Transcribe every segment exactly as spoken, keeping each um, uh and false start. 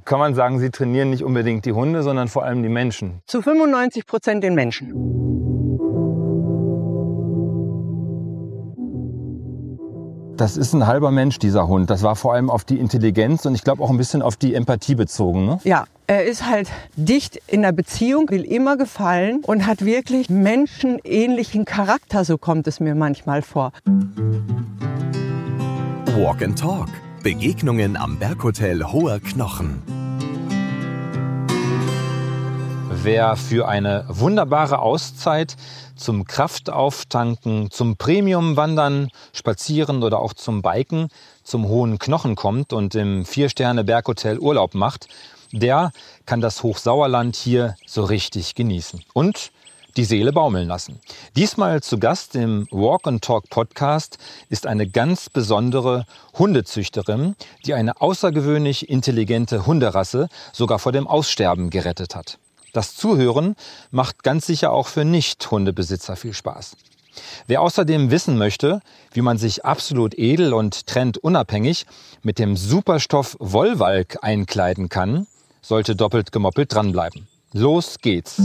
kann man sagen, Sie trainieren nicht unbedingt die Hunde, sondern vor allem die Menschen? Zu fünfundneunzig Prozent den Menschen. Das ist ein halber Mensch, dieser Hund. Das war vor allem auf die Intelligenz und ich glaube auch ein bisschen auf die Empathie bezogen, ne? Ja, er ist halt dicht in der Beziehung, will immer gefallen und hat wirklich menschenähnlichen Charakter, so kommt es mir manchmal vor. Walk and Talk. Begegnungen am Berghotel Hoher Knochen. Wer für eine wunderbare Auszeit zum Kraftauftanken, zum Premium-Wandern, Spazieren oder auch zum Biken zum Hohen Knochen kommt und im Vier-Sterne-Berghotel Urlaub macht, der kann das Hochsauerland hier so richtig genießen und die Seele baumeln lassen. Diesmal zu Gast im Walk and Talk Podcast ist eine ganz besondere Hundezüchterin, die eine außergewöhnlich intelligente Hunderasse sogar vor dem Aussterben gerettet hat. Das Zuhören macht ganz sicher auch für Nicht-Hundebesitzer viel Spaß. Wer außerdem wissen möchte, wie man sich absolut edel und trendunabhängig mit dem Superstoff Wollwalk einkleiden kann, sollte doppelt gemoppelt dranbleiben. Los geht's!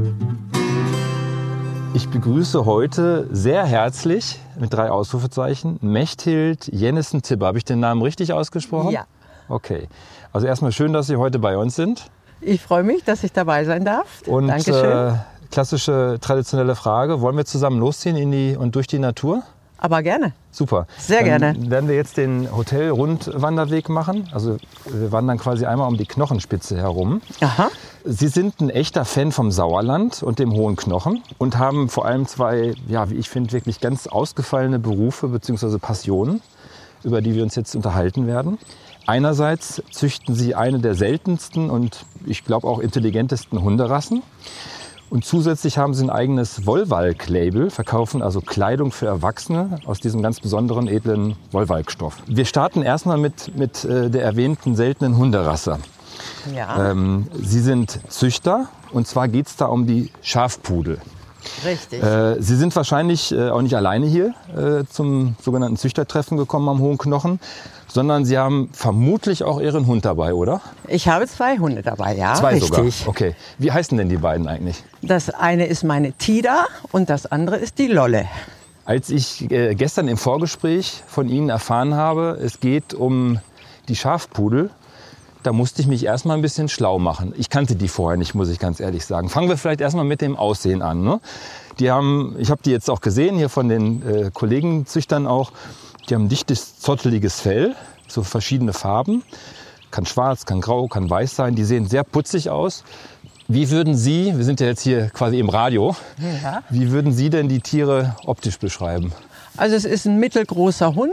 Ich begrüße heute sehr herzlich mit drei Ausrufezeichen Mechthild Jennissen-Tibbe. Habe ich den Namen richtig ausgesprochen? Ja. Okay. Also erstmal schön, dass Sie heute bei uns sind. Ich freue mich, dass ich dabei sein darf. Und Dankeschön. Äh, klassische traditionelle Frage, wollen wir zusammen losziehen in die und durch die Natur? Aber gerne. Super. Sehr Dann gerne. werden wir jetzt den Hotel-Rundwanderweg machen. Also wir wandern quasi einmal um die Knochenspitze herum. Aha. Sie sind ein echter Fan vom Sauerland und dem Hohen Knochen und haben vor allem zwei, ja, wie ich finde, wirklich ganz ausgefallene Berufe bzw. Passionen, über die wir uns jetzt unterhalten werden. Einerseits züchten Sie eine der seltensten und ich glaube auch intelligentesten Hunderassen. Und zusätzlich haben sie ein eigenes Wollwalk-Label, verkaufen also Kleidung für Erwachsene aus diesem ganz besonderen, edlen Wollwalkstoff. Wir starten erstmal mit, mit äh, der erwähnten seltenen Hunderasse. Ja. Ähm, sie sind Züchter und zwar geht es da um die Schafpudel. Richtig. Äh, Sie sind wahrscheinlich äh, auch nicht alleine hier äh, zum sogenannten Züchtertreffen gekommen am Hohen Knochen, sondern Sie haben vermutlich auch Ihren Hund dabei, oder? Ich habe zwei Hunde dabei, ja. Zwei richtig. sogar? Okay. Wie heißen denn die beiden eigentlich? Das eine ist meine Tida und das andere ist die Lolle. Als ich äh, gestern im Vorgespräch von Ihnen erfahren habe, es geht um die Schafpudel, da musste ich mich erstmal ein bisschen schlau machen. Ich kannte die vorher nicht, muss ich ganz ehrlich sagen. Fangen wir vielleicht erstmal mit dem Aussehen an. Ne? Die haben, ich habe die jetzt auch gesehen, hier von den äh, Kollegenzüchtern auch. Die haben ein dichtes, zotteliges Fell, so verschiedene Farben. Kann schwarz, kann grau, kann weiß sein. Die sehen sehr putzig aus. Wie würden Sie, wir sind ja jetzt hier quasi im Radio, Ja. wie würden Sie denn die Tiere optisch beschreiben? Also es ist ein mittelgroßer Hund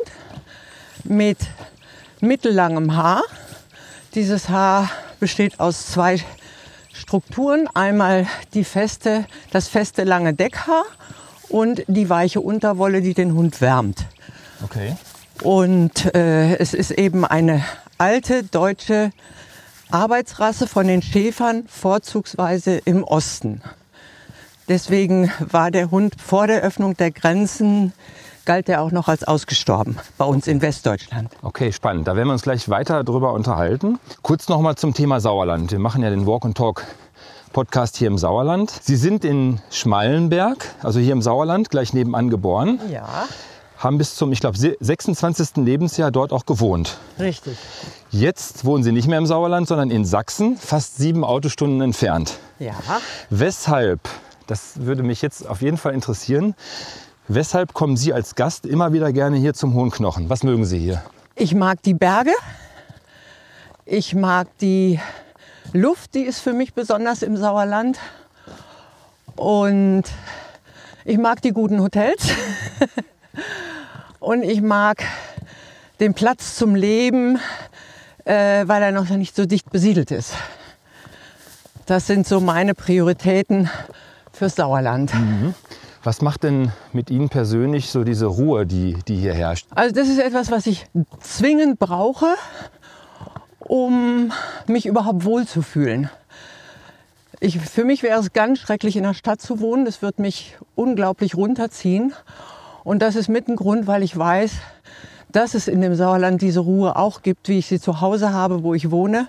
mit mittellangem Haar. Dieses Haar besteht aus zwei Strukturen. Einmal die feste, das feste lange Deckhaar und die weiche Unterwolle, die den Hund wärmt. Okay. Und äh, es ist eben eine alte deutsche Arbeitsrasse von den Schäfern, vorzugsweise im Osten. Deswegen war der Hund vor der Öffnung der Grenzen, galt er auch noch als ausgestorben bei uns in Westdeutschland. Okay, spannend. Da werden wir uns gleich weiter drüber unterhalten. Kurz noch mal zum Thema Sauerland. Wir machen ja den Walk and Talk Podcast hier im Sauerland. Sie sind in Schmallenberg, also hier im Sauerland, gleich nebenan geboren. Ja, Haben bis zum, ich glaube, sechsundzwanzigsten Lebensjahr dort auch gewohnt. richtig. Jetzt wohnen Sie nicht mehr im Sauerland, sondern in Sachsen, fast sieben Autostunden entfernt. Ja, Weshalb, das würde mich jetzt auf jeden Fall interessieren, weshalb kommen Sie als Gast immer wieder gerne hier zum Hohen Knochen? Was mögen Sie hier? ich mag die Berge. Ich mag die Luft, die ist für mich besonders im Sauerland. Und ich mag die guten Hotels. Und ich mag den Platz zum Leben, äh, weil er noch nicht so dicht besiedelt ist. Das sind so meine Prioritäten fürs Sauerland. Mhm. Was macht denn mit Ihnen persönlich so diese Ruhe, die, die hier herrscht? Also das ist etwas, was ich zwingend brauche, um mich überhaupt wohlzufühlen. Ich, für mich wäre es ganz schrecklich, in der Stadt zu wohnen. Das wird mich unglaublich runterziehen. Und das ist mit ein Grund, weil ich weiß, dass es in dem Sauerland diese Ruhe auch gibt, wie ich sie zu Hause habe, wo ich wohne.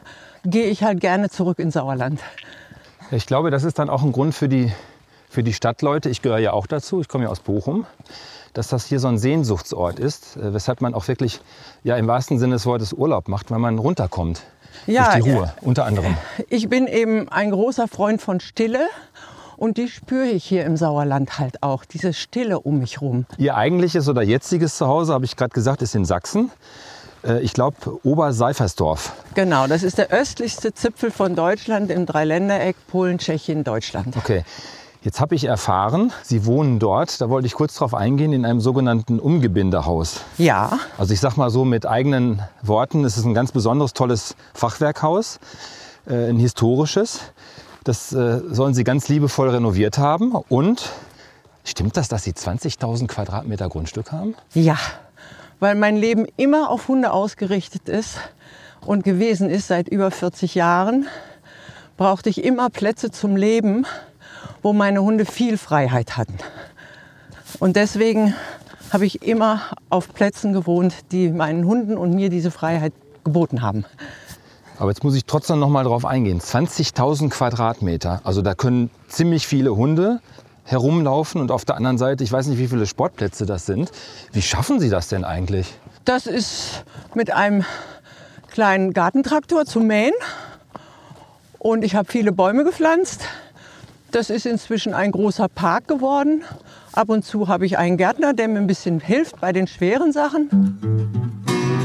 gehe ich halt gerne zurück ins Sauerland. Ich glaube, das ist dann auch ein Grund für die, für die Stadtleute, ich gehöre ja auch dazu, ich komme ja aus Bochum, dass das hier so ein Sehnsuchtsort ist, weshalb man auch wirklich ja, im wahrsten Sinne des Wortes Urlaub macht, weil man runterkommt. Ja, durch die Ruhe, unter anderem. Ich bin eben ein großer Freund von Stille und die spüre ich hier im Sauerland halt auch, diese Stille um mich rum. Ihr eigentliches oder jetziges Zuhause, habe ich gerade gesagt, ist in Sachsen. Ich glaube, Oberseifersdorf. Genau, das ist der östlichste Zipfel von Deutschland im Dreiländereck Polen, Tschechien, Deutschland. Okay, jetzt habe ich erfahren, Sie wohnen dort, da wollte ich kurz drauf eingehen, in einem sogenannten Umgebindehaus. Ja. Also ich sage mal so mit eigenen Worten, es ist ein ganz besonderes, tolles Fachwerkhaus, äh, ein historisches. Das äh, sollen Sie ganz liebevoll renoviert haben. Und stimmt das, dass Sie zwanzigtausend Quadratmeter Grundstück haben? Ja. Weil mein Leben immer auf Hunde ausgerichtet ist und gewesen ist seit über vierzig Jahren, brauchte ich immer Plätze zum Leben, wo meine Hunde viel Freiheit hatten. Und deswegen habe ich immer auf Plätzen gewohnt, die meinen Hunden und mir diese Freiheit geboten haben. Aber jetzt muss ich trotzdem noch mal drauf eingehen. zwanzigtausend Quadratmeter, also da können ziemlich viele Hunde herumlaufen und auf der anderen Seite, ich weiß nicht, wie viele Sportplätze das sind. Wie schaffen Sie das denn eigentlich? Das ist mit einem kleinen Gartentraktor zu mähen und ich habe viele Bäume gepflanzt. Das ist inzwischen ein großer Park geworden. Ab und zu habe ich einen Gärtner, der mir ein bisschen hilft bei den schweren Sachen.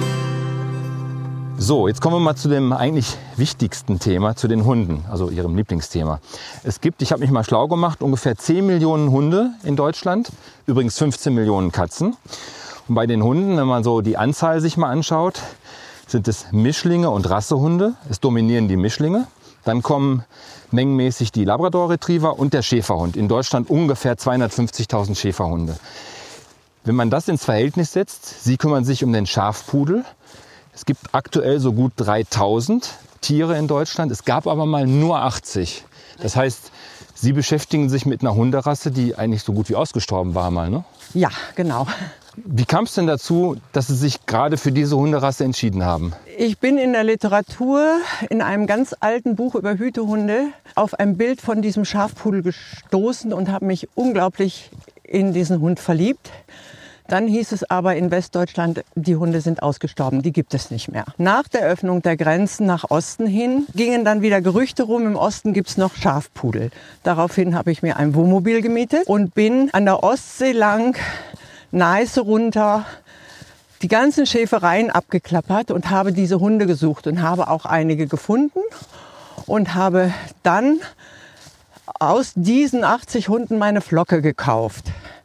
So, jetzt kommen wir mal zu dem eigentlich wichtigsten Thema, zu den Hunden, also Ihrem Lieblingsthema. Es gibt, ich habe mich mal schlau gemacht, ungefähr zehn Millionen Hunde in Deutschland, übrigens fünfzehn Millionen Katzen. Und bei den Hunden, wenn man so die Anzahl sich mal anschaut, sind es Mischlinge und Rassehunde. Es dominieren die Mischlinge. Dann kommen mengenmäßig die Labrador Retriever und der Schäferhund. In Deutschland ungefähr zweihundertfünfzigtausend Schäferhunde. Wenn man das ins Verhältnis setzt, Sie kümmern sich um den Schafpudel. Es gibt aktuell so gut dreitausend Tiere in Deutschland. Es gab aber mal nur achtzig. Das heißt, Sie beschäftigen sich mit einer Hunderasse, die eigentlich so gut wie ausgestorben war mal, ne? Ja, genau. Wie kam es denn dazu, dass Sie sich gerade für diese Hunderasse entschieden haben? Ich bin in der Literatur in einem ganz alten Buch über Hütehunde auf ein Bild von diesem Schafpudel gestoßen und habe mich unglaublich in diesen Hund verliebt. Dann hieß es aber in Westdeutschland, die Hunde sind ausgestorben, die gibt es nicht mehr. Nach der Öffnung der Grenzen nach Osten hin gingen dann wieder Gerüchte rum, im Osten gibt es noch Schafpudel. Daraufhin habe ich mir ein Wohnmobil gemietet und bin an der Ostsee lang, Neiße runter, die ganzen Schäfereien abgeklappert und habe diese Hunde gesucht und habe auch einige gefunden und habe dann aus diesen achtzig Hunden meine Flocke gekauft.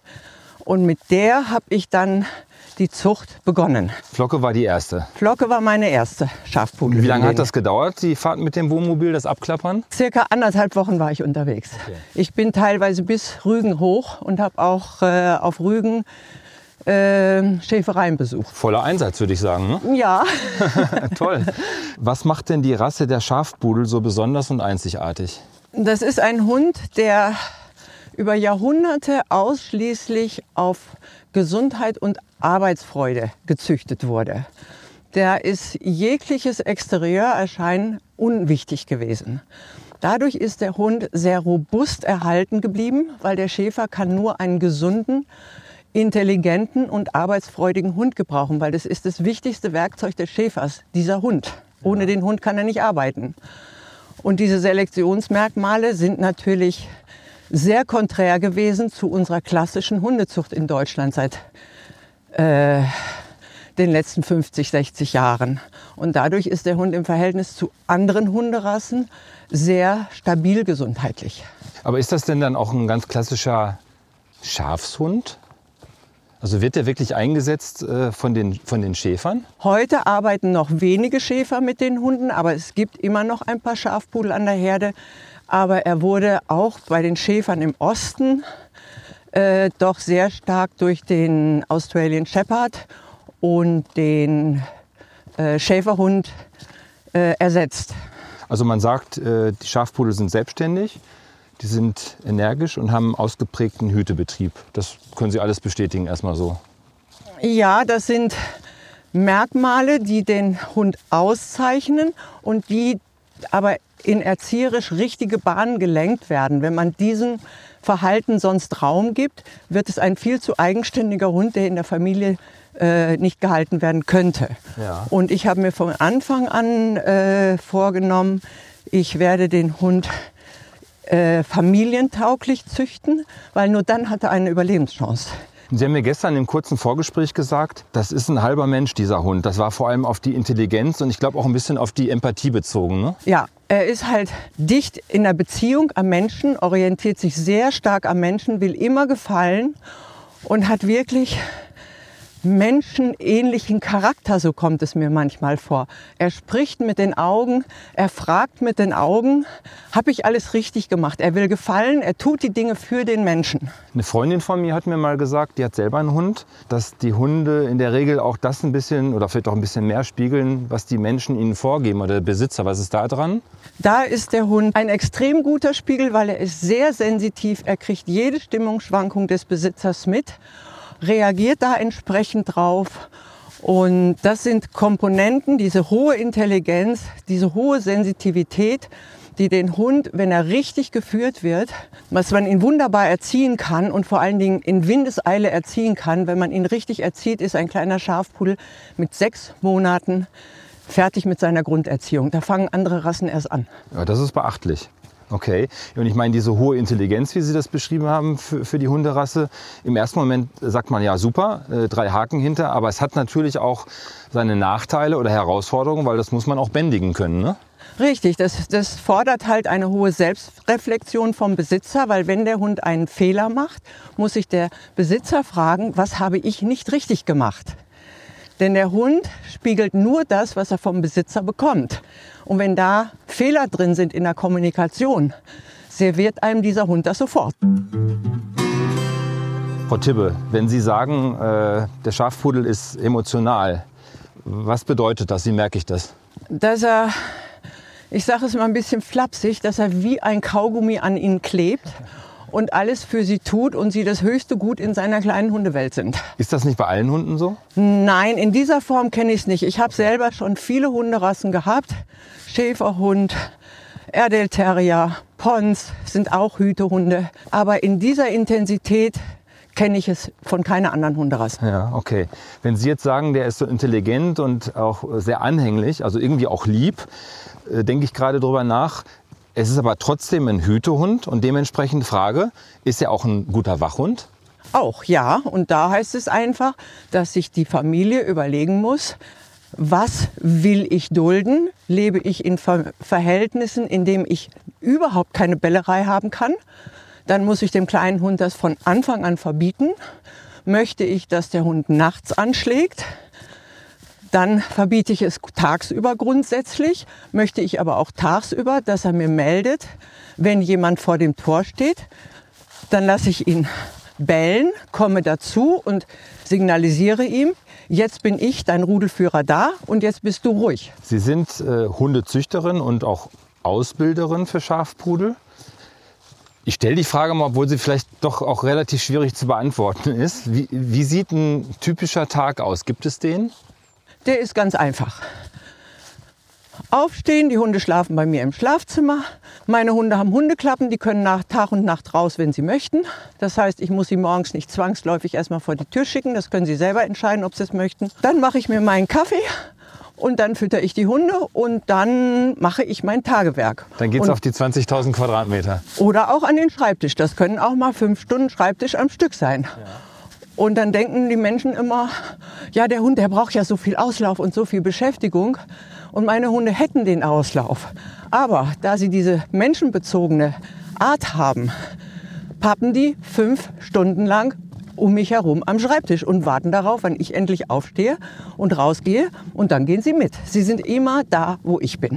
Und mit der habe ich dann die Zucht begonnen. Flocke war die erste. Flocke war meine erste Schafpudel. Wie lange hat das gedauert, die Fahrt mit dem Wohnmobil, das Abklappern? Circa anderthalb Wochen war ich unterwegs. Okay. Ich bin teilweise bis Rügen hoch und habe auch äh, auf Rügen äh, Schäfereien besucht. Voller Einsatz, würde ich sagen, ne? Ja. Toll. Was macht denn die Rasse der Schafpudel so besonders und einzigartig? Das ist ein Hund, der über Jahrhunderte ausschließlich auf Gesundheit und Arbeitsfreude gezüchtet wurde. Der ist jegliches Exterieurerscheinen unwichtig gewesen. Dadurch ist der Hund sehr robust erhalten geblieben, weil der Schäfer kann nur einen gesunden, intelligenten und arbeitsfreudigen Hund gebrauchen, weil das ist das wichtigste Werkzeug des Schäfers, dieser Hund. Ohne ja. den Hund kann er nicht arbeiten. Und diese Selektionsmerkmale sind natürlich sehr konträr gewesen zu unserer klassischen Hundezucht in Deutschland seit äh, den letzten fünfzig, sechzig Jahren. Und dadurch ist der Hund im Verhältnis zu anderen Hunderassen sehr stabil gesundheitlich. Aber ist das denn dann auch ein ganz klassischer Schafshund? Also wird der wirklich eingesetzt äh, von den, von den Schäfern? Heute arbeiten noch wenige Schäfer mit den Hunden, aber es gibt immer noch ein paar Schafpudel an der Herde. Aber er wurde auch bei den Schäfern im Osten äh, doch sehr stark durch den Australian Shepherd und den äh, Schäferhund äh, ersetzt. Also man sagt, äh, die Schafpudel sind selbstständig, die sind energisch und haben einen ausgeprägten Hütebetrieb. Das können Sie alles bestätigen, erstmal so. Ja, das sind Merkmale, die den Hund auszeichnen und die aber in erzieherisch richtige Bahnen gelenkt werden. Wenn man diesem Verhalten sonst Raum gibt, wird es ein viel zu eigenständiger Hund, der in der Familie äh, nicht gehalten werden könnte. Ja. Und ich habe mir von Anfang an äh, vorgenommen, ich werde den Hund äh, familientauglich züchten, weil nur dann hat er eine Überlebenschance. Sie haben mir gestern im kurzen Vorgespräch gesagt, das ist ein halber Mensch, dieser Hund. Das war vor allem auf die Intelligenz und ich glaube auch ein bisschen auf die Empathie bezogen, ne? Ja, er ist halt dicht in der Beziehung am Menschen, orientiert sich sehr stark am Menschen, will immer gefallen und hat wirklich menschenähnlichen Charakter, so kommt es mir manchmal vor. Er spricht mit den Augen, er fragt mit den Augen, habe ich alles richtig gemacht? Er will gefallen, er tut die Dinge für den Menschen. Eine Freundin von mir hat mir mal gesagt, die hat selber einen Hund, dass die Hunde in der Regel auch das ein bisschen oder vielleicht auch ein bisschen mehr spiegeln, was die Menschen ihnen vorgeben oder der Besitzer. Was ist da dran? Da ist der Hund ein extrem guter Spiegel, weil er ist sehr sensitiv. Er kriegt jede Stimmungsschwankung des Besitzers mit, reagiert da entsprechend drauf. Und das sind Komponenten, diese hohe Intelligenz, diese hohe Sensitivität, die den Hund, wenn er richtig geführt wird, was man ihn wunderbar erziehen kann und vor allen Dingen in Windeseile erziehen kann. Wenn man ihn richtig erzieht, ist ein kleiner Schafpudel mit sechs Monaten fertig mit seiner Grunderziehung. Da fangen andere Rassen erst an. Ja, das ist beachtlich. Okay. Und ich meine, diese hohe Intelligenz, wie Sie das beschrieben haben für, für die Hunderasse, im ersten Moment sagt man ja super, äh, drei Haken hinter, aber es hat natürlich auch seine Nachteile oder Herausforderungen, weil das muss man auch bändigen können, ne? Richtig, das, das fordert halt eine hohe Selbstreflexion vom Besitzer, weil wenn der Hund einen Fehler macht, muss sich der Besitzer fragen, was habe ich nicht richtig gemacht? Denn der Hund spiegelt nur das, was er vom Besitzer bekommt. Und wenn da Fehler drin sind in der Kommunikation, serviert einem dieser Hund das sofort. Frau Tibbe, wenn Sie sagen, äh, der Schafpudel ist emotional, was bedeutet das? Wie merke ich das? Dass er, ich sage es mal ein bisschen flapsig, dass er wie ein Kaugummi an ihnen klebt und alles für sie tut und sie das höchste Gut in seiner kleinen Hundewelt sind. Ist das nicht bei allen Hunden so? Nein, in dieser Form kenne ich es nicht. Ich habe selber schon viele Hunderassen gehabt. Schäferhund, Airedale Terrier, Pons sind auch Hütehunde. Aber in dieser Intensität kenne ich es von keiner anderen Hunderasse. Ja, okay. Wenn Sie jetzt sagen, der ist so intelligent und auch sehr anhänglich, also irgendwie auch lieb, äh, denke ich gerade drüber nach. Es ist aber trotzdem ein Hütehund und dementsprechend Frage, ist er auch ein guter Wachhund? Auch, ja. Und da heißt es einfach, dass sich die Familie überlegen muss, was will ich dulden? Lebe ich in Ver- Verhältnissen, in denen ich überhaupt keine Bellerei haben kann? Dann muss ich dem kleinen Hund das von Anfang an verbieten. Möchte ich, dass der Hund nachts anschlägt? Dann verbiete ich es tagsüber grundsätzlich, möchte ich aber auch tagsüber, dass er mir meldet, wenn jemand vor dem Tor steht. Dann lasse ich ihn bellen, komme dazu und signalisiere ihm, jetzt bin ich, dein Rudelführer, da und jetzt bist du ruhig. Sie sind äh, Hundezüchterin und auch Ausbilderin für Schafpudel. Ich stelle die Frage mal, obwohl sie vielleicht doch auch relativ schwierig zu beantworten ist. Wie, wie sieht ein typischer Tag aus? Gibt es den? Der ist ganz einfach. Aufstehen, die Hunde schlafen bei mir im Schlafzimmer. Meine Hunde haben Hundeklappen, die können nach Tag und Nacht raus, wenn sie möchten. Das heißt, ich muss sie morgens nicht zwangsläufig erstmal vor die Tür schicken. Das können sie selber entscheiden, ob sie es möchten. Dann mache ich mir meinen Kaffee und dann fütter ich die Hunde und dann mache ich mein Tagewerk. Dann geht es Und- auf die zwanzigtausend Quadratmeter. Oder auch an den Schreibtisch. Das können auch mal fünf Stunden Schreibtisch am Stück sein. Und dann denken die Menschen immer, ja, der Hund, der braucht ja so viel Auslauf und so viel Beschäftigung. Und meine Hunde hätten den Auslauf. Aber da sie diese menschenbezogene Art haben, pappen die fünf Stunden lang um mich herum am Schreibtisch und warten darauf, wann ich endlich aufstehe und rausgehe. Und dann gehen sie mit. Sie sind immer da, wo ich bin.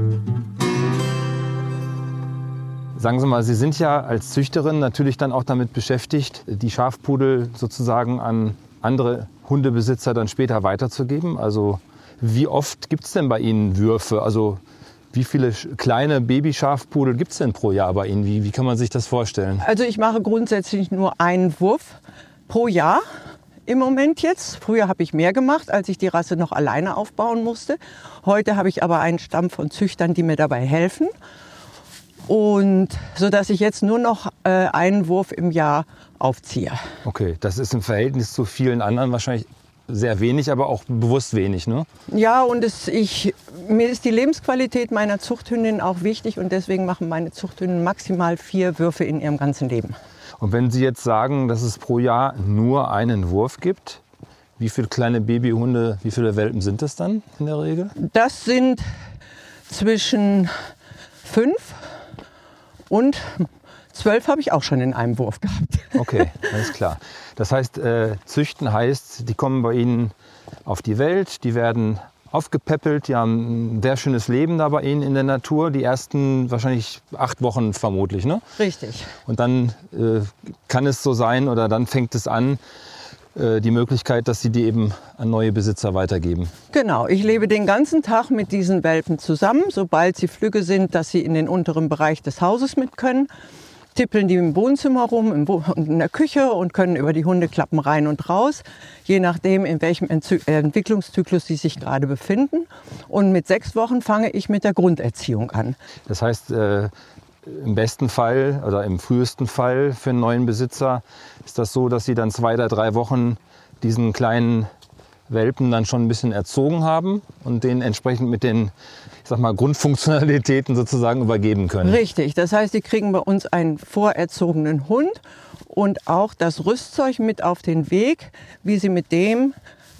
Sagen Sie mal, Sie sind ja als Züchterin natürlich dann auch damit beschäftigt, die Schafpudel sozusagen an andere Hundebesitzer dann später weiterzugeben. Also wie oft gibt es denn bei Ihnen Würfe? Also wie viele sch- kleine Babyschafpudel gibt es denn pro Jahr bei Ihnen? Wie, wie kann man sich das vorstellen? Also ich mache grundsätzlich nur einen Wurf pro Jahr im Moment jetzt. Früher habe ich mehr gemacht, als ich die Rasse noch alleine aufbauen musste. Heute habe ich aber einen Stamm von Züchtern, die mir dabei helfen. Und so dass ich jetzt nur noch äh, einen Wurf im Jahr aufziehe. Okay, das ist im Verhältnis zu vielen anderen wahrscheinlich sehr wenig, aber auch bewusst wenig, ne? Ja, und es, ich, mir ist die Lebensqualität meiner Zuchthündin auch wichtig und deswegen machen meine Zuchthünden maximal vier Würfe in ihrem ganzen Leben. Und wenn Sie jetzt sagen, dass es pro Jahr nur einen Wurf gibt, wie viele kleine Babyhunde, wie viele Welpen sind das dann in der Regel? Das sind zwischen fünf und zwölf habe ich auch schon in einem Wurf gehabt. Okay, alles klar. Das heißt, äh, züchten heißt, die kommen bei Ihnen auf die Welt, die werden aufgepäppelt, die haben ein sehr schönes Leben da bei Ihnen in der Natur, die ersten wahrscheinlich acht Wochen vermutlich, ne? Richtig. Und dann äh, kann es so sein oder dann fängt es an, äh, die Möglichkeit, dass Sie die eben an neue Besitzer weitergeben. Genau, ich lebe den ganzen Tag mit diesen Welpen zusammen. Sobald sie flügge sind, dass sie in den unteren Bereich des Hauses mit können, tippeln die im Wohnzimmer rum im Wo- und in der Küche und können über die Hundeklappen rein und raus, je nachdem, in welchem Entzü- äh, Entwicklungszyklus sie sich gerade befinden. Und mit sechs Wochen fange ich mit der Grunderziehung an. Das heißt, äh, im besten Fall oder im frühesten Fall für einen neuen Besitzer ist das so, dass Sie dann zwei oder drei Wochen diesen kleinen Welpen dann schon ein bisschen erzogen haben und den entsprechend mit den, ich sag mal, Grundfunktionalitäten sozusagen übergeben können. Richtig, das heißt, die kriegen bei uns einen vorerzogenen Hund und auch das Rüstzeug mit auf den Weg, wie sie mit dem,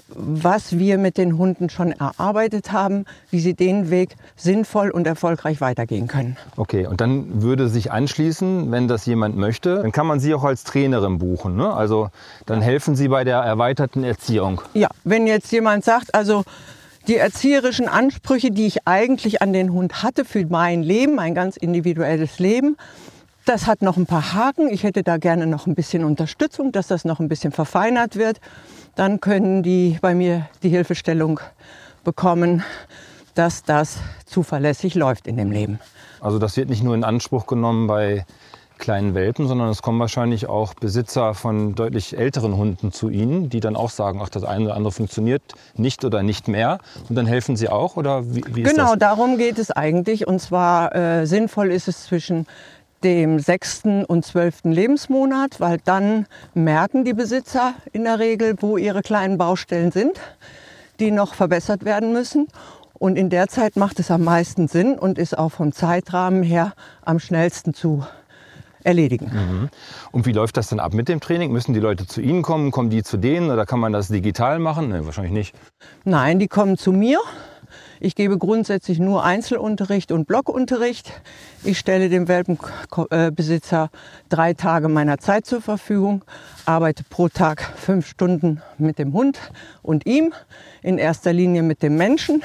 was wir mit den Hunden schon erarbeitet haben, wie sie den Weg sinnvoll und erfolgreich weitergehen können. Okay, und dann würde sich anschließen, wenn das jemand möchte, dann kann man Sie auch als Trainerin buchen, ne? Also dann helfen Sie bei der erweiterten Erziehung. Ja, wenn jetzt jemand sagt, also die erzieherischen Ansprüche, die ich eigentlich an den Hund hatte für mein Leben, mein ganz individuelles Leben, das hat noch ein paar Haken. Ich hätte da gerne noch ein bisschen Unterstützung, dass das noch ein bisschen verfeinert wird. Dann können die bei mir die Hilfestellung bekommen, dass das zuverlässig läuft in dem Leben. Also das wird nicht nur in Anspruch genommen bei kleinen Welpen, sondern es kommen wahrscheinlich auch Besitzer von deutlich älteren Hunden zu Ihnen, die dann auch sagen, ach, das eine oder andere funktioniert nicht oder nicht mehr. Und dann helfen Sie auch? Oder wie, wie ist Genau, das? darum geht es eigentlich. Und zwar äh, sinnvoll ist es zwischen dem sechsten und zwölften Lebensmonat, weil dann merken die Besitzer in der Regel, wo ihre kleinen Baustellen sind, die noch verbessert werden müssen. Und in der Zeit macht es am meisten Sinn und ist auch vom Zeitrahmen her am schnellsten zu erledigen. Mhm. Und wie läuft das dann ab mit dem Training? Müssen die Leute zu Ihnen kommen? Kommen die zu denen oder kann man das digital machen? Nee, wahrscheinlich nicht. Nein, die kommen zu mir. Ich gebe grundsätzlich nur Einzelunterricht und Blockunterricht. Ich stelle dem Welpenbesitzer drei Tage meiner Zeit zur Verfügung, arbeite pro Tag fünf Stunden mit dem Hund und ihm, in erster Linie mit dem Menschen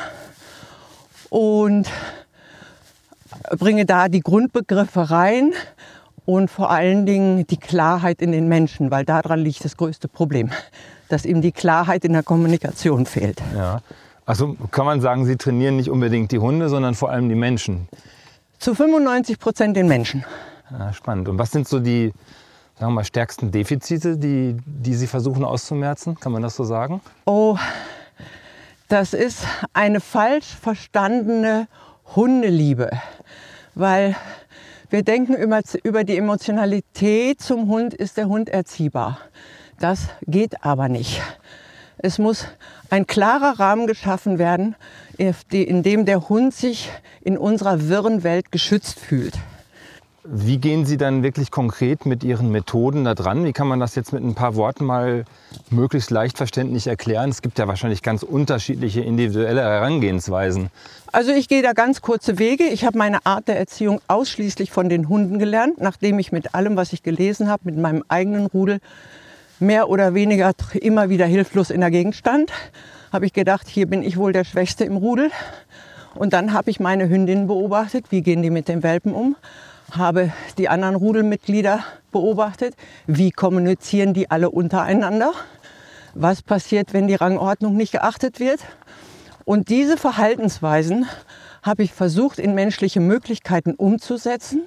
und bringe da die Grundbegriffe rein und vor allen Dingen die Klarheit in den Menschen, weil daran liegt das größte Problem, dass ihm die Klarheit in der Kommunikation fehlt. Ja. Also kann man sagen, Sie trainieren nicht unbedingt die Hunde, sondern vor allem die Menschen? Zu fünfundneunzig Prozent den Menschen. Ja, spannend. Und was sind so die, sagen wir mal, stärksten Defizite, die, die Sie versuchen auszumerzen? Kann man das so sagen? Oh, das ist eine falsch verstandene Hundeliebe, weil wir denken über, über die Emotionalität zum Hund ist der Hund erziehbar. Das geht aber nicht. Es muss ein klarer Rahmen geschaffen werden, in dem der Hund sich in unserer wirren Welt geschützt fühlt. Wie gehen Sie dann wirklich konkret mit Ihren Methoden da dran? Wie kann man das jetzt mit ein paar Worten mal möglichst leicht verständlich erklären? Es gibt ja wahrscheinlich ganz unterschiedliche individuelle Herangehensweisen. Also ich gehe da ganz kurze Wege. Ich habe meine Art der Erziehung ausschließlich von den Hunden gelernt, nachdem ich mit allem, was ich gelesen habe, mit meinem eigenen Rudel mehr oder weniger immer wieder hilflos in der Gegend stand, habe ich gedacht, hier bin ich wohl der Schwächste im Rudel. Und dann habe ich meine Hündinnen beobachtet, wie gehen die mit den Welpen um, habe die anderen Rudelmitglieder beobachtet, wie kommunizieren die alle untereinander, was passiert, wenn die Rangordnung nicht geachtet wird. Und diese Verhaltensweisen habe ich versucht, in menschliche Möglichkeiten umzusetzen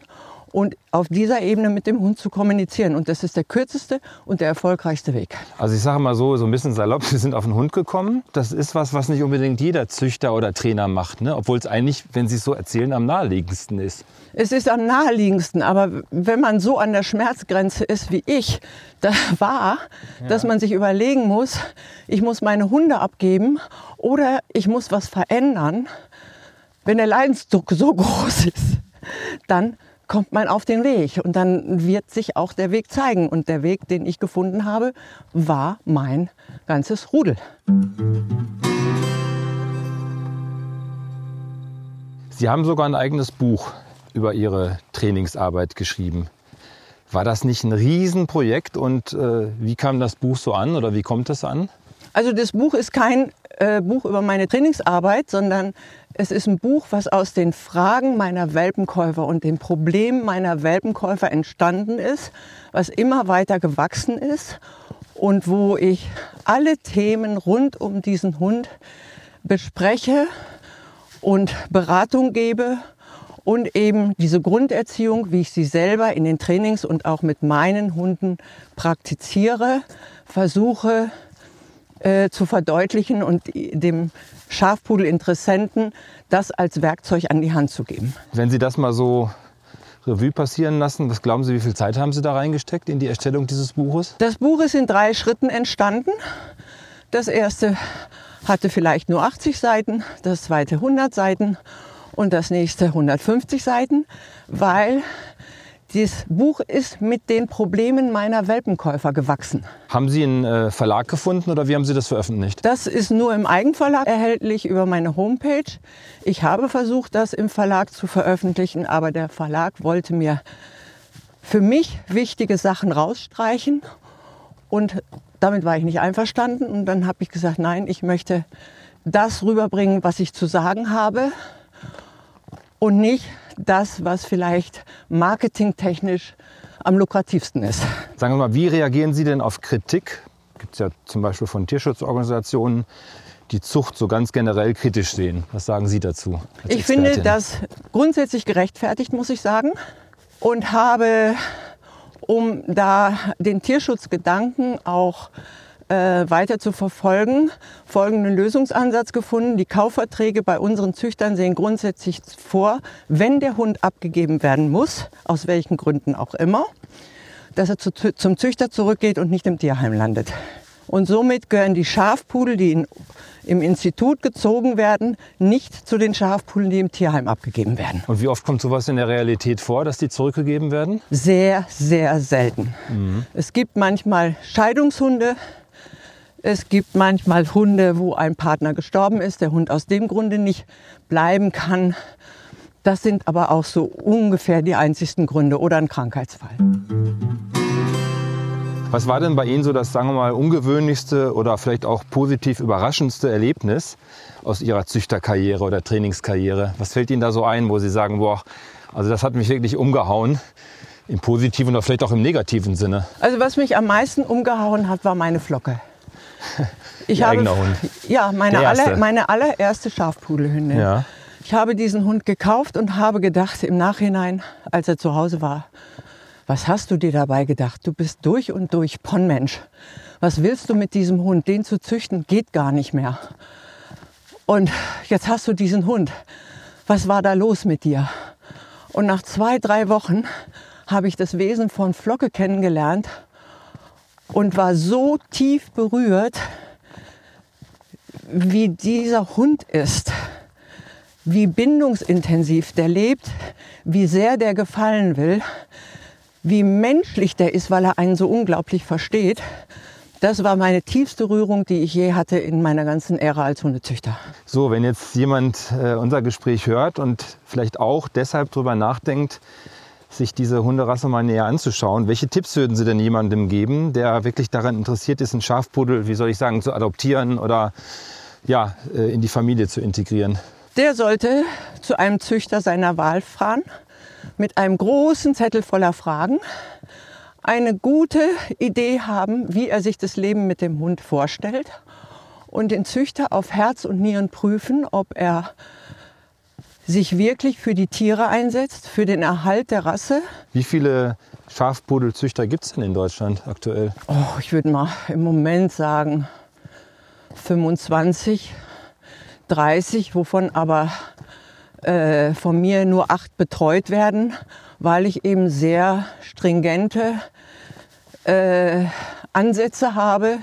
und auf dieser Ebene mit dem Hund zu kommunizieren. Und das ist der kürzeste und der erfolgreichste Weg. Also ich sage mal so, so ein bisschen salopp, Sie sind auf den Hund gekommen. Das ist was, was nicht unbedingt jeder Züchter oder Trainer macht, ne? Obwohl es eigentlich, wenn Sie es so erzählen, am naheliegendsten ist. Es ist am naheliegendsten, aber wenn man so an der Schmerzgrenze ist wie ich, da war, ja. dass man sich überlegen muss, ich muss meine Hunde abgeben oder ich muss was verändern. Wenn der Leidensdruck so groß ist, dann kommt man auf den Weg und dann wird sich auch der Weg zeigen. Und der Weg, den ich gefunden habe, war mein ganzes Rudel. Sie haben sogar ein eigenes Buch über Ihre Trainingsarbeit geschrieben. War das nicht ein Riesenprojekt und äh, wie kam das Buch so an oder wie kommt es an? Also das Buch ist kein äh, Buch über meine Trainingsarbeit, sondern es ist ein Buch, was aus den Fragen meiner Welpenkäufer und den Problemen meiner Welpenkäufer entstanden ist, was immer weiter gewachsen ist und wo ich alle Themen rund um diesen Hund bespreche und Beratung gebe und eben diese Grunderziehung, wie ich sie selber in den Trainings und auch mit meinen Hunden praktiziere, versuche äh, zu verdeutlichen und dem Schafpudel-Interessenten das als Werkzeug an die Hand zu geben. Wenn Sie das mal so Revue passieren lassen, was glauben Sie, wie viel Zeit haben Sie da reingesteckt in die Erstellung dieses Buches? Das Buch ist in drei Schritten entstanden. Das erste hatte vielleicht nur achtzig Seiten, das zweite hundert Seiten und das nächste hundertfünfzig Seiten, weil dieses Buch ist mit den Problemen meiner Welpenkäufer gewachsen. Haben Sie einen äh, Verlag gefunden oder wie haben Sie das veröffentlicht? Das ist nur im Eigenverlag erhältlich über meine Homepage. Ich habe versucht, das im Verlag zu veröffentlichen, aber der Verlag wollte mir für mich wichtige Sachen rausstreichen und damit war ich nicht einverstanden. Und dann habe ich gesagt, nein, ich möchte das rüberbringen, was ich zu sagen habe und nicht das, was vielleicht marketingtechnisch am lukrativsten ist. Sagen wir mal, wie reagieren Sie denn auf Kritik? Gibt es ja zum Beispiel von Tierschutzorganisationen, die Zucht so ganz generell kritisch sehen. Was sagen Sie dazu als Ich Expertin? finde das grundsätzlich gerechtfertigt, muss ich sagen. Und habe, um da den Tierschutzgedanken auch äh, weiter zu verfolgen, folgenden Lösungsansatz gefunden. Die Kaufverträge bei unseren Züchtern sehen grundsätzlich vor, wenn der Hund abgegeben werden muss, aus welchen Gründen auch immer, dass er zu, zum Züchter zurückgeht und nicht im Tierheim landet. Und somit gehören die Schafpudel, die in, im Institut gezogen werden, nicht zu den Schafpudeln, die im Tierheim abgegeben werden. Und wie oft kommt sowas in der Realität vor, dass die zurückgegeben werden? Sehr, sehr selten. Mhm. Es gibt manchmal Scheidungshunde. Es gibt manchmal Hunde, wo ein Partner gestorben ist, der Hund aus dem Grunde nicht bleiben kann. Das sind aber auch so ungefähr die einzigsten Gründe oder ein Krankheitsfall. Was war denn bei Ihnen so das, sagen wir mal, ungewöhnlichste oder vielleicht auch positiv überraschendste Erlebnis aus Ihrer Züchterkarriere oder Trainingskarriere? Was fällt Ihnen da so ein, wo Sie sagen, boah, also das hat mich wirklich umgehauen, im positiven oder vielleicht auch im negativen Sinne? Also was mich am meisten umgehauen hat, war meine Flocke. Ich Ihr habe, eigener Hund? Ja, meine, aller, meine allererste Schafpudelhündin. Ja. Ich habe diesen Hund gekauft und habe gedacht im Nachhinein, als er zu Hause war, was hast du dir dabei gedacht? Du bist durch und durch Ponnmensch. Was willst du mit diesem Hund? Den zu züchten geht gar nicht mehr. Und jetzt hast du diesen Hund. Was war da los mit dir? Und nach zwei, drei Wochen habe ich das Wesen von Flocke kennengelernt und war so tief berührt, wie dieser Hund ist, wie bindungsintensiv der lebt, wie sehr der gefallen will, wie menschlich der ist, weil er einen so unglaublich versteht. Das war meine tiefste Rührung, die ich je hatte in meiner ganzen Ära als Hundezüchter. So, wenn jetzt jemand äh, unser Gespräch hört und vielleicht auch deshalb drüber nachdenkt, sich diese Hunderasse mal näher anzuschauen. Welche Tipps würden Sie denn jemandem geben, der wirklich daran interessiert ist, einen Schafpudel, wie soll ich sagen, zu adoptieren oder ja, in die Familie zu integrieren? Der sollte zu einem Züchter seiner Wahl fahren, mit einem großen Zettel voller Fragen, eine gute Idee haben, wie er sich das Leben mit dem Hund vorstellt und den Züchter auf Herz und Nieren prüfen, ob er sich wirklich für die Tiere einsetzt, für den Erhalt der Rasse. Wie viele Schafpudelzüchter gibt es denn in Deutschland aktuell? Oh, ich würde mal im Moment sagen fünfundzwanzig, dreißig, wovon aber äh, von mir nur acht betreut werden, weil ich eben sehr stringente äh, Ansätze habe,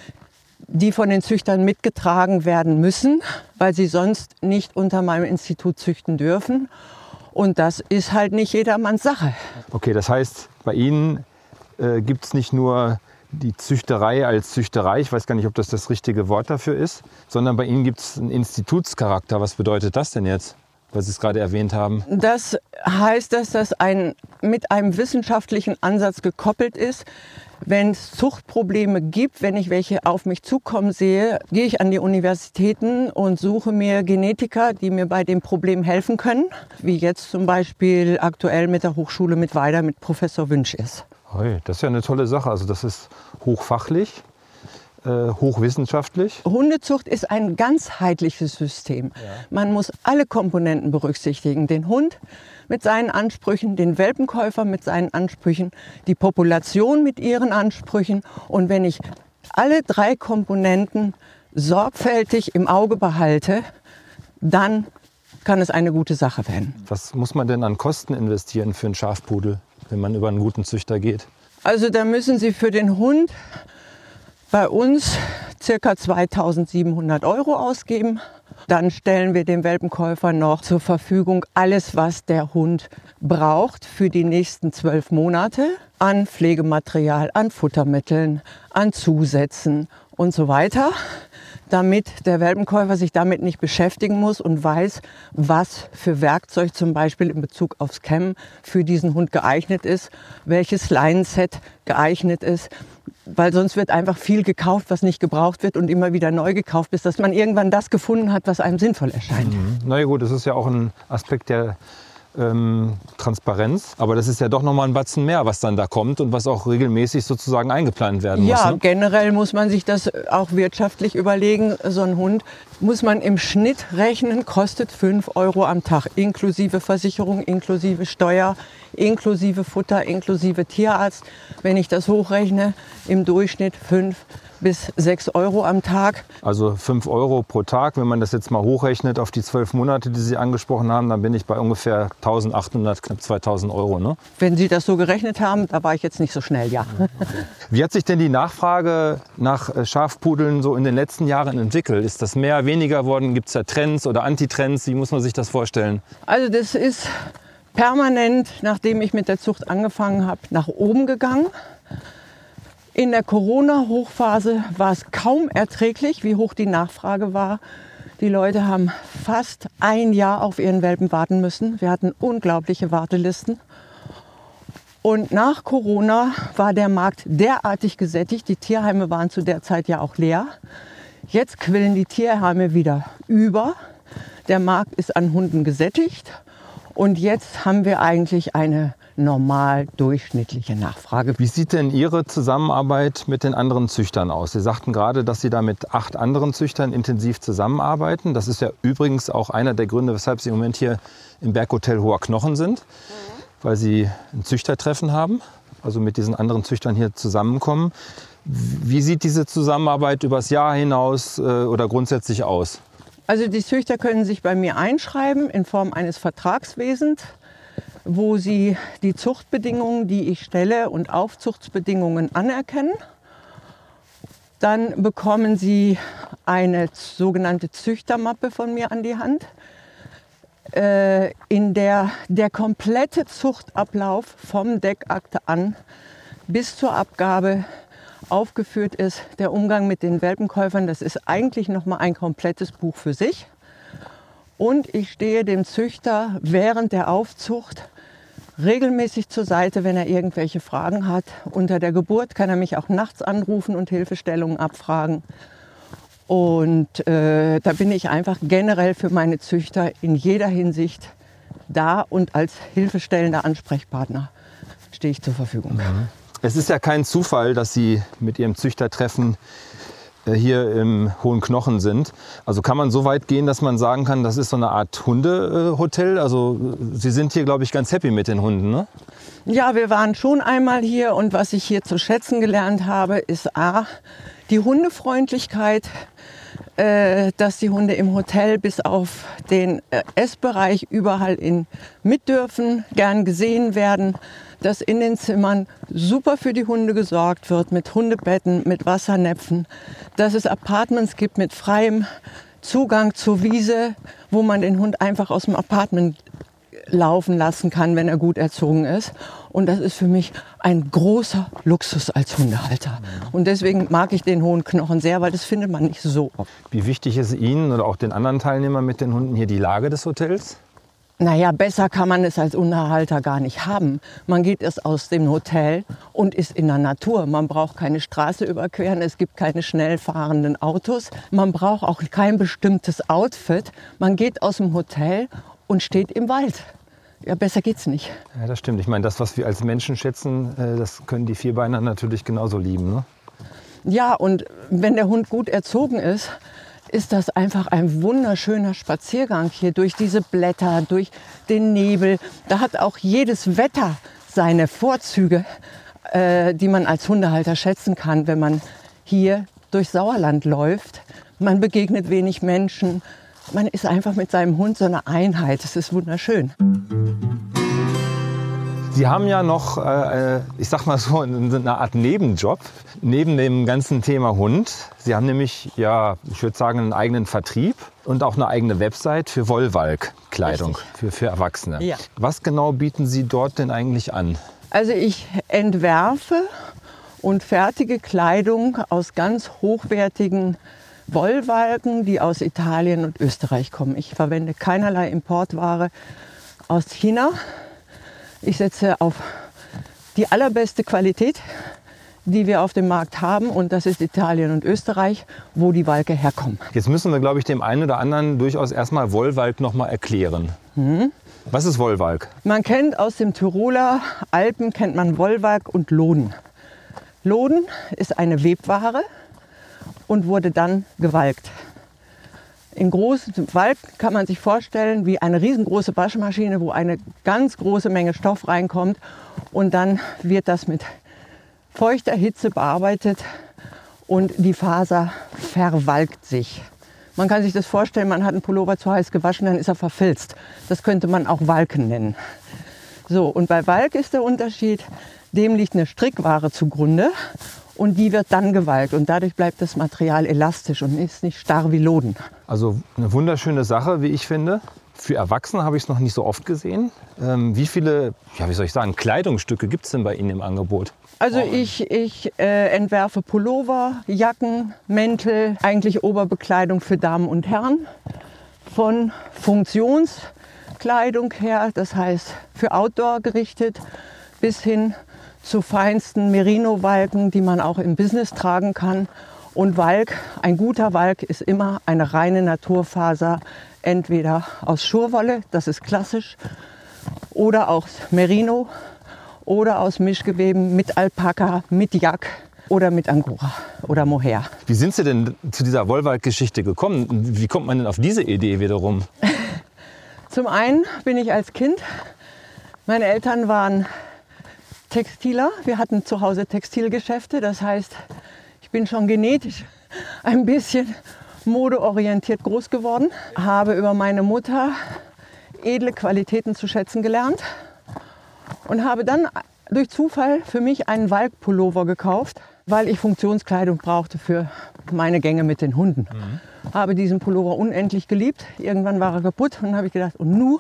die von den Züchtern mitgetragen werden müssen, weil sie sonst nicht unter meinem Institut züchten dürfen. Und das ist halt nicht jedermanns Sache. Okay, das heißt, bei Ihnen äh, gibt es nicht nur die Züchterei als Züchterei, ich weiß gar nicht, ob das das richtige Wort dafür ist, sondern bei Ihnen gibt es einen Institutscharakter. Was bedeutet das denn jetzt, was Sie es gerade erwähnt haben? Das heißt, dass das ein, mit einem wissenschaftlichen Ansatz gekoppelt ist. Wenn es Zuchtprobleme gibt, wenn ich welche auf mich zukommen sehe, gehe ich an die Universitäten und suche mir Genetiker, die mir bei dem Problem helfen können. Wie jetzt zum Beispiel aktuell mit der Hochschule Mittweida mit Professor Wünsch ist. Hey, das ist ja eine tolle Sache. Also das ist hochfachlich, äh, hochwissenschaftlich. Hundezucht ist ein ganzheitliches System. Ja. Man muss alle Komponenten berücksichtigen. Den Hund mit seinen Ansprüchen, den Welpenkäufer mit seinen Ansprüchen, die Population mit ihren Ansprüchen. Und wenn ich alle drei Komponenten sorgfältig im Auge behalte, dann kann es eine gute Sache werden. Was muss man denn an Kosten investieren für einen Schafpudel, wenn man über einen guten Züchter geht? Also da müssen Sie für den Hund bei uns ca. zweitausendsiebenhundert Euro ausgeben. Dann stellen wir dem Welpenkäufer noch zur Verfügung alles, was der Hund braucht für die nächsten zwölf Monate an Pflegematerial, an Futtermitteln, an Zusätzen und so weiter, damit der Welpenkäufer sich damit nicht beschäftigen muss und weiß, was für Werkzeug zum Beispiel in Bezug aufs Kämmen für diesen Hund geeignet ist, welches Leinenset geeignet ist. Weil sonst wird einfach viel gekauft, was nicht gebraucht wird und immer wieder neu gekauft, bis dass man irgendwann das gefunden hat, was einem sinnvoll erscheint. Mhm. Na ja gut, das ist ja auch ein Aspekt der ähm, Transparenz. Aber das ist ja doch nochmal ein Batzen mehr, was dann da kommt und was auch regelmäßig sozusagen eingeplant werden ja, muss. Ja, ne? Generell muss man sich das auch wirtschaftlich überlegen. So ein Hund muss man im Schnitt rechnen, kostet fünf Euro am Tag, inklusive Versicherung, inklusive Steuer, inklusive Futter, inklusive Tierarzt. Wenn ich das hochrechne, im Durchschnitt fünf bis sechs Euro am Tag. Also fünf Euro pro Tag. Wenn man das jetzt mal hochrechnet auf die zwölf Monate, die Sie angesprochen haben, dann bin ich bei ungefähr eintausendachthundert, knapp zweitausend Euro. Ne? Wenn Sie das so gerechnet haben, da war ich jetzt nicht so schnell, ja. Wie hat sich denn die Nachfrage nach Schafpudeln so in den letzten Jahren entwickelt? Ist das mehr, weniger geworden? Gibt es da Trends oder Antitrends? Wie muss man sich das vorstellen? Also das ist permanent, nachdem ich mit der Zucht angefangen habe, nach oben gegangen. In der Corona-Hochphase war es kaum erträglich, wie hoch die Nachfrage war. Die Leute haben fast ein Jahr auf ihren Welpen warten müssen. Wir hatten unglaubliche Wartelisten. Und nach Corona war der Markt derartig gesättigt. Die Tierheime waren zu der Zeit ja auch leer. Jetzt quillen die Tierheime wieder über. Der Markt ist an Hunden gesättigt. Und jetzt haben wir eigentlich eine normal durchschnittliche Nachfrage. Wie sieht denn Ihre Zusammenarbeit mit den anderen Züchtern aus? Sie sagten gerade, dass Sie da mit acht anderen Züchtern intensiv zusammenarbeiten. Das ist ja übrigens auch einer der Gründe, weshalb Sie im Moment hier im Berghotel Hoher Knochen sind, mhm. weil Sie ein Züchtertreffen haben, also mit diesen anderen Züchtern hier zusammenkommen. Wie sieht diese Zusammenarbeit übers Jahr hinaus äh, oder grundsätzlich aus? Also die Züchter können sich bei mir einschreiben in Form eines Vertragswesens, wo sie die Zuchtbedingungen, die ich stelle, und Aufzuchtsbedingungen anerkennen. Dann bekommen sie eine sogenannte Züchtermappe von mir an die Hand, äh, in der der komplette Zuchtablauf vom Deckakte an bis zur Abgabe aufgeführt ist. Der Umgang mit den Welpenkäufern, das ist eigentlich noch mal ein komplettes Buch für sich. Und ich stehe dem Züchter während der Aufzucht regelmäßig zur Seite, wenn er irgendwelche Fragen hat. Unter der Geburt kann er mich auch nachts anrufen und Hilfestellungen abfragen. Und äh, da bin ich einfach generell für meine Züchter in jeder Hinsicht da und als hilfestellender Ansprechpartner stehe ich zur Verfügung. Es ist ja kein Zufall, dass Sie mit Ihrem Züchtertreffen hier im Hohen Knochen sind. Also kann man so weit gehen, dass man sagen kann, das ist so eine Art Hundehotel? Also Sie sind hier, glaube ich, ganz happy mit den Hunden, ne? Ja, wir waren schon einmal hier und was ich hier zu schätzen gelernt habe, ist A, die Hundefreundlichkeit, äh, dass die Hunde im Hotel bis auf den äh, Essbereich überall in mit dürfen, gern gesehen werden, dass in den Zimmern super für die Hunde gesorgt wird, mit Hundebetten, mit Wassernäpfen, dass es Apartments gibt mit freiem Zugang zur Wiese, wo man den Hund einfach aus dem Apartment laufen lassen kann, wenn er gut erzogen ist. Und das ist für mich ein großer Luxus als Hundehalter. Und deswegen mag ich den Hohen Knochen sehr, weil das findet man nicht so oft. Wie wichtig ist Ihnen oder auch den anderen Teilnehmern mit den Hunden hier die Lage des Hotels? Naja, besser kann man es als Hundehalter gar nicht haben. Man geht erst aus dem Hotel und ist in der Natur. Man braucht keine Straße überqueren, es gibt keine schnell fahrenden Autos. Man braucht auch kein bestimmtes Outfit. Man geht aus dem Hotel und steht im Wald. Ja, besser geht's nicht. Ja, das stimmt. Ich meine, das, was wir als Menschen schätzen, das können die Vierbeiner natürlich genauso lieben, ne? Ja, und wenn der Hund gut erzogen ist, ist das einfach ein wunderschöner Spaziergang hier durch diese Blätter, durch den Nebel. Da hat auch jedes Wetter seine Vorzüge, äh, die man als Hundehalter schätzen kann, wenn man hier durch Sauerland läuft. Man begegnet wenig Menschen. Man ist einfach mit seinem Hund so eine Einheit. Es ist wunderschön. Sie haben ja noch, äh, ich sag mal so, eine Art Nebenjob neben dem ganzen Thema Hund. Sie haben nämlich, ja, ich würde sagen, einen eigenen Vertrieb und auch eine eigene Website für Wollwalk-Kleidung für, für Erwachsene. Ja. Was genau bieten Sie dort denn eigentlich an? Also ich entwerfe und fertige Kleidung aus ganz hochwertigen Wollwalken, die aus Italien und Österreich kommen. Ich verwende keinerlei Importware aus China. Ich setze auf die allerbeste Qualität, die wir auf dem Markt haben. Und das ist Italien und Österreich, wo die Walke herkommen. Jetzt müssen wir, glaube ich, dem einen oder anderen durchaus erstmal Wollwalk noch mal erklären. Mhm. Was ist Wollwalk? Man kennt aus dem Tiroler Alpen kennt man Wollwalk und Loden. Loden ist eine Webware und wurde dann gewalkt. In großen Walk kann man sich vorstellen wie eine riesengroße Waschmaschine, wo eine ganz große Menge Stoff reinkommt und dann wird das mit feuchter Hitze bearbeitet und die Faser verwalkt sich. Man kann sich das vorstellen, man hat einen Pullover zu heiß gewaschen, dann ist er verfilzt. Das könnte man auch Walken nennen. So, und bei Walk ist der Unterschied, dem liegt eine Strickware zugrunde und die wird dann gewalkt und dadurch bleibt das Material elastisch und ist nicht starr wie Loden. Also eine wunderschöne Sache, wie ich finde. Für Erwachsene habe ich es noch nicht so oft gesehen. Ähm, wie viele, ja, wie soll ich sagen, Kleidungsstücke gibt es denn bei Ihnen im Angebot? Also ich, ich äh, entwerfe Pullover, Jacken, Mäntel, eigentlich Oberbekleidung für Damen und Herren. Von Funktionskleidung her, das heißt für Outdoor gerichtet, bis hin zu feinsten Merino-Walken, die man auch im Business tragen kann. Und Walk, ein guter Walk ist immer eine reine Naturfaser, entweder aus Schurwolle, das ist klassisch, oder aus Merino oder aus Mischgeweben mit Alpaka, mit Yak oder mit Angora oder Mohair. Wie sind Sie denn zu dieser Wollwalk-Geschichte gekommen? Wie kommt man denn auf diese Idee wiederum? Zum einen bin ich als Kind, meine Eltern waren Textiler, wir hatten zu Hause Textilgeschäfte, das heißt, ich bin schon genetisch ein bisschen modeorientiert groß geworden, habe über meine Mutter edle Qualitäten zu schätzen gelernt und habe dann durch Zufall für mich einen Walk-Pullover gekauft, weil ich Funktionskleidung brauchte für meine Gänge mit den Hunden. Mhm. Habe diesen Pullover unendlich geliebt. Irgendwann war er kaputt und dann habe ich gedacht, und nu?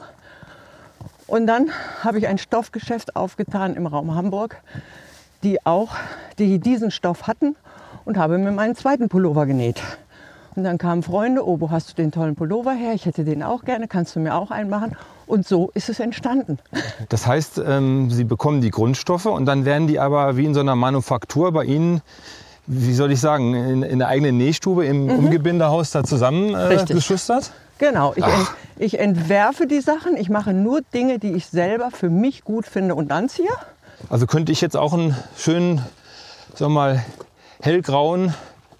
Und dann habe ich ein Stoffgeschäft aufgetan im Raum Hamburg, die auch die diesen Stoff hatten und habe mir meinen zweiten Pullover genäht. Und dann kamen Freunde, oh, wo hast du den tollen Pullover her? Ich hätte den auch gerne, kannst du mir auch einen machen? Und so ist es entstanden. Das heißt, ähm, Sie bekommen die Grundstoffe und dann werden die aber wie in so einer Manufaktur bei Ihnen, wie soll ich sagen, in, in der eigenen Nähstube im mhm. Umgebindehaus da zusammengeschustert? Äh, genau, ich, ent, ich entwerfe die Sachen, ich mache nur Dinge, die ich selber für mich gut finde und anziehe. Also könnte ich jetzt auch einen schönen, sagen wir mal, hellgrauen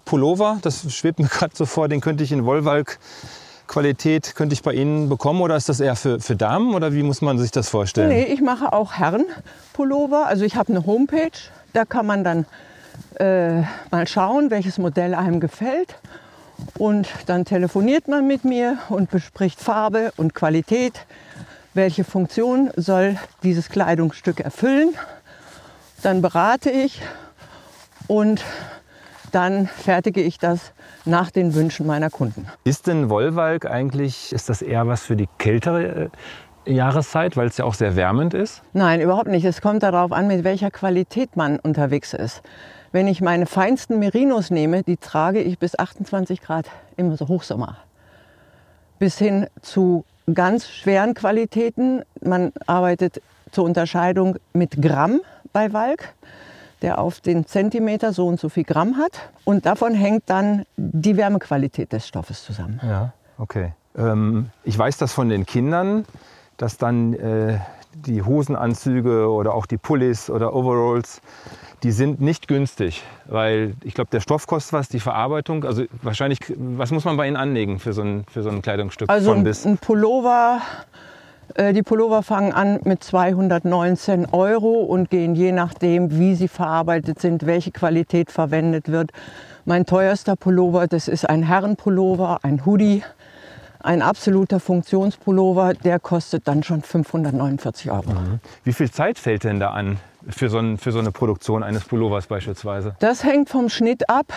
Pullover, das schwebt mir gerade so vor, den könnte ich in Wollwalk-Qualität, könnte ich bei Ihnen bekommen, oder ist das eher für, für Damen oder wie muss man sich das vorstellen? Nee, ich mache auch Herrenpullover. Also ich habe eine Homepage, da kann man dann äh, mal schauen, welches Modell einem gefällt. Und dann telefoniert man mit mir und bespricht Farbe und Qualität. Welche Funktion soll dieses Kleidungsstück erfüllen? Dann berate ich und dann fertige ich das nach den Wünschen meiner Kunden. Ist denn Wollwalk eigentlich, ist das eher was für die kältere äh, Jahreszeit, weil es ja auch sehr wärmend ist? Nein, überhaupt nicht. Es kommt darauf an, mit welcher Qualität man unterwegs ist. Wenn ich meine feinsten Merinos nehme, die trage ich bis achtundzwanzig Grad im Hochsommer. Bis hin zu ganz schweren Qualitäten. Man arbeitet zur Unterscheidung mit Gramm bei Walk, der auf den Zentimeter so und so viel Gramm hat. Und davon hängt dann die Wärmequalität des Stoffes zusammen. Ja, okay. Ähm, ich weiß das von den Kindern, dass dann äh, die Hosenanzüge oder auch die Pullis oder Overalls, die sind nicht günstig, weil ich glaube, der Stoff kostet was, die Verarbeitung, also wahrscheinlich, was muss man bei Ihnen anlegen für so ein, für so ein Kleidungsstück? Also von ein, bis? ein Pullover, äh, die Pullover fangen an mit zweihundertneunzehn Euro und gehen je nachdem, wie sie verarbeitet sind, welche Qualität verwendet wird. Mein teuerster Pullover, das ist ein Herrenpullover, ein Hoodie, ein absoluter Funktionspullover, der kostet dann schon fünfhundertneunundvierzig Euro. Mhm. Wie viel Zeit fällt denn da an für so, ein, für so eine Produktion eines Pullovers beispielsweise? Das hängt vom Schnitt ab.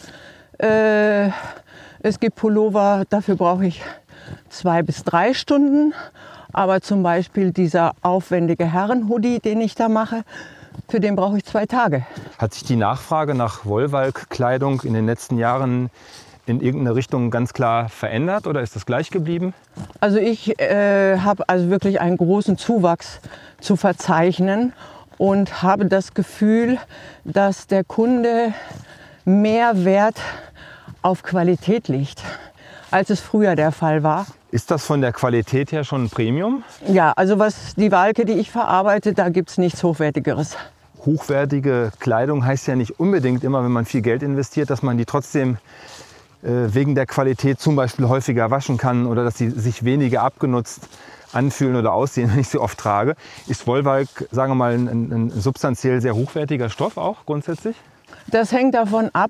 Äh, es gibt Pullover, dafür brauche ich zwei bis drei Stunden. Aber zum Beispiel dieser aufwendige Herrenhoodie, den ich da mache, für den brauche ich zwei Tage. Hat sich die Nachfrage nach Wollwalk-Kleidung in den letzten Jahren in irgendeine Richtung ganz klar verändert oder ist das gleich geblieben? Also ich äh, habe also wirklich einen großen Zuwachs zu verzeichnen und habe das Gefühl, dass der Kunde mehr Wert auf Qualität legt, als es früher der Fall war. Ist das von der Qualität her schon ein Premium? Ja, also was die Walke, die ich verarbeite, da gibt es nichts Hochwertigeres. Hochwertige Kleidung heißt ja nicht unbedingt immer, wenn man viel Geld investiert, dass man die trotzdem äh, wegen der Qualität zum Beispiel häufiger waschen kann oder dass sie sich weniger abgenutzt anfühlen oder aussehen, wenn ich sie oft trage. Ist Wollwalk, sagen wir mal, ein, ein substanziell sehr hochwertiger Stoff auch grundsätzlich? Das hängt davon ab,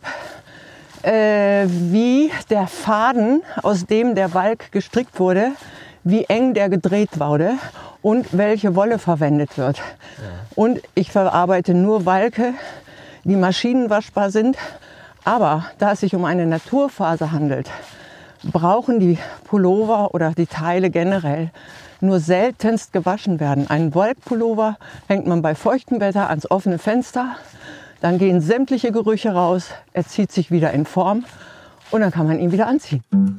äh, wie der Faden, aus dem der Walk gestrickt wurde, wie eng der gedreht wurde und welche Wolle verwendet wird. Ja. Und ich verarbeite nur Walke, die maschinenwaschbar sind. Aber da es sich um eine Naturfaser handelt, brauchen die Pullover oder die Teile generell nur seltenst gewaschen werden. Einen Walk-Pullover hängt man bei feuchtem Wetter ans offene Fenster, dann gehen sämtliche Gerüche raus, er zieht sich wieder in Form und dann kann man ihn wieder anziehen.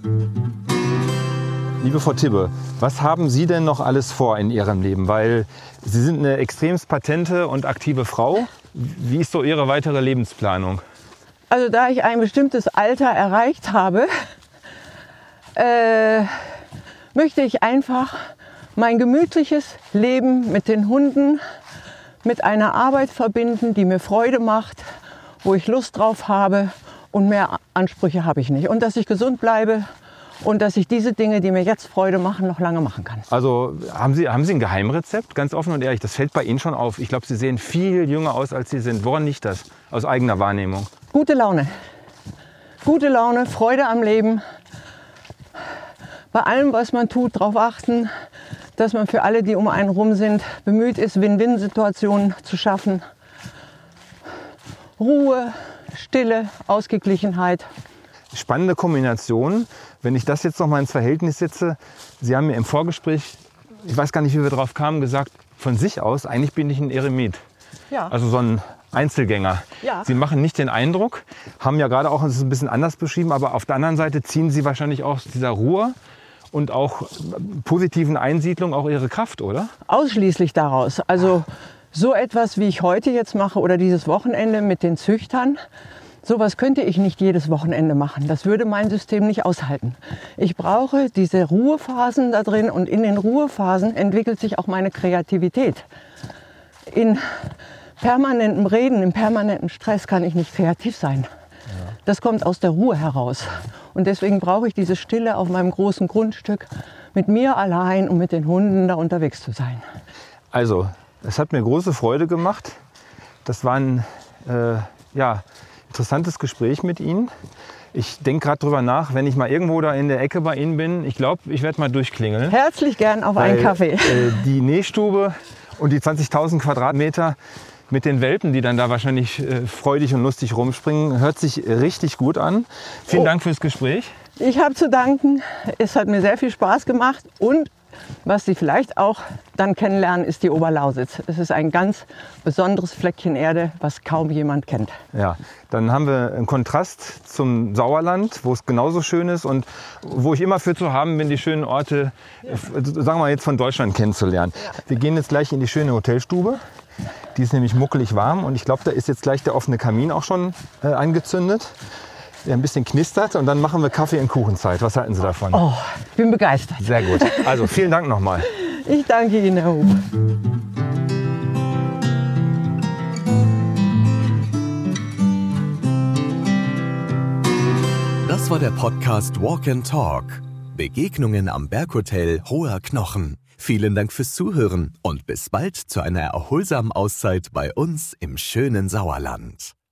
Liebe Frau Tibbe, was haben Sie denn noch alles vor in Ihrem Leben? Weil Sie sind eine extremst patente und aktive Frau. Wie ist so Ihre weitere Lebensplanung? Also da ich ein bestimmtes Alter erreicht habe, äh, möchte ich einfach mein gemütliches Leben mit den Hunden, mit einer Arbeit verbinden, die mir Freude macht, wo ich Lust drauf habe und mehr Ansprüche habe ich nicht. Und dass ich gesund bleibe und dass ich diese Dinge, die mir jetzt Freude machen, noch lange machen kann. Also haben Sie, haben Sie ein Geheimrezept? Ganz offen und ehrlich, das fällt bei Ihnen schon auf. Ich glaube, Sie sehen viel jünger aus, als Sie sind. Woran liegt das? Aus eigener Wahrnehmung. Gute Laune. Gute Laune, Freude am Leben. Bei allem, was man tut, darauf achten, dass man für alle, die um einen rum sind, bemüht ist, Win-Win-Situationen zu schaffen. Ruhe, Stille, Ausgeglichenheit. Spannende Kombination. Wenn ich das jetzt noch mal ins Verhältnis setze, Sie haben mir im Vorgespräch, ich weiß gar nicht, wie wir drauf kamen, gesagt, von sich aus, eigentlich bin ich ein Eremit. Ja. Also so ein Einzelgänger. Ja. Sie machen nicht den Eindruck, haben ja gerade auch, das ist ein bisschen anders beschrieben, aber auf der anderen Seite ziehen Sie wahrscheinlich auch aus dieser Ruhe und auch positiven Einsiedlung auch Ihre Kraft, oder? Ausschließlich daraus. Also so etwas, wie ich heute jetzt mache oder dieses Wochenende mit den Züchtern, sowas könnte ich nicht jedes Wochenende machen. Das würde mein System nicht aushalten. Ich brauche diese Ruhephasen da drin und in den Ruhephasen entwickelt sich auch meine Kreativität. In permanentem Reden, im permanenten Stress kann ich nicht kreativ sein. Ja. das kommt aus der Ruhe heraus. Und deswegen brauche ich diese Stille auf meinem großen Grundstück, mit mir allein und mit den Hunden da unterwegs zu sein. Also, es hat mir große Freude gemacht. Das war ein äh, ja, interessantes Gespräch mit Ihnen. Ich denke gerade drüber nach, wenn ich mal irgendwo da in der Ecke bei Ihnen bin. Ich glaube, ich werde mal durchklingeln. Herzlich gern auf einen Kaffee. Äh, die Nähstube und die zwanzigtausend Quadratmeter mit den Welpen, die dann da wahrscheinlich äh, freudig und lustig rumspringen, hört sich richtig gut an. Vielen oh. Dank fürs Gespräch. Ich habe zu danken. Es hat mir sehr viel Spaß gemacht. Und was Sie vielleicht auch dann kennenlernen, ist die Oberlausitz. Es ist ein ganz besonderes Fleckchen Erde, was kaum jemand kennt. Ja, dann haben wir einen Kontrast zum Sauerland, wo es genauso schön ist und wo ich immer für zu haben bin, die schönen Orte, ja. sagen wir jetzt von Deutschland kennenzulernen. Ja. Wir gehen jetzt gleich in die schöne Hotelstube. Die ist nämlich muckelig warm und ich glaube, da ist jetzt gleich der offene Kamin auch schon äh, angezündet. Der ein bisschen knistert und dann machen wir Kaffee- und Kuchenzeit. Was halten Sie davon? Oh, ich bin begeistert. Sehr gut. Also vielen Dank nochmal. Ich danke Ihnen, Herr Hub. Das war der Podcast Walk and Talk. Begegnungen am Berghotel Hoher Knochen. Vielen Dank fürs Zuhören und bis bald zu einer erholsamen Auszeit bei uns im schönen Sauerland.